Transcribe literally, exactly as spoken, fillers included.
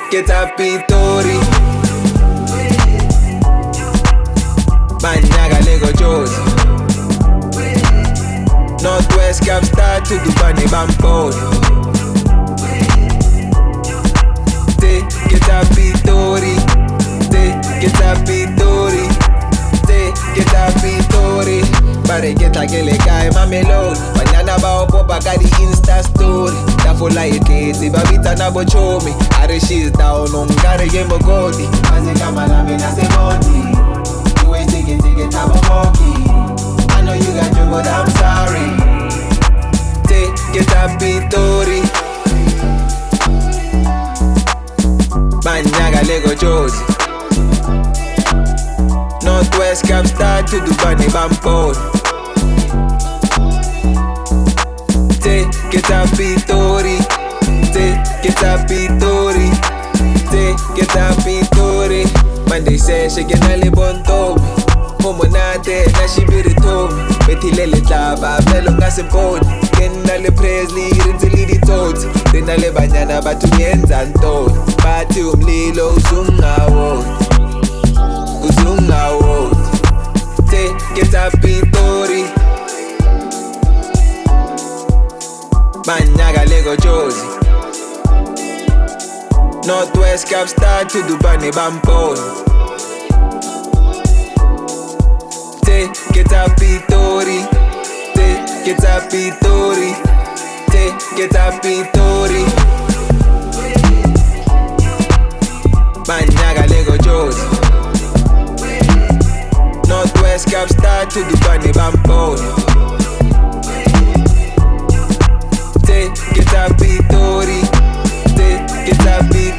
get a Pitori. Banyaga Lego Jozi. Northwest Capstar to Dubane Bamponi. Te get a Pitori. Te get a Pitori. Te get a Pitori. Bare get a gele guy mamelodi. Banyana ba opopa kadi Insta story. Tafula itlezi babita na bochomi. Are she's down ungare game godi. Aze kama na mina se body. You ain't taking ticket I'm a monkey. I know you got your but I'm sorry. Te get a Pitori. Banyaga Lego Jozi. Northwest Capstar to Dubane Bamponi. Te get a Pitori. Te get a Pitori. Te get a Pitori. Man they say she get a libon tobi. Homo nate na she be the tobi. Beti lele tlaba velo ngase mponi. Kena le Presley rinzili di toti. Rina le banyana batu yenza ntoni. Bati umlilo uzunga woti. Uzunga woti. Te get a Pitori. Banyaga Lego Jozi. Northwest Capstar to Dubane Bamponi. Te get a Pitori. Te get a Pitori. Te get a Pitori. Banyaga Lego Jozi. Northwest Capstar to Dubane Bamponi. Te get a Pitori. Te get a Pitori.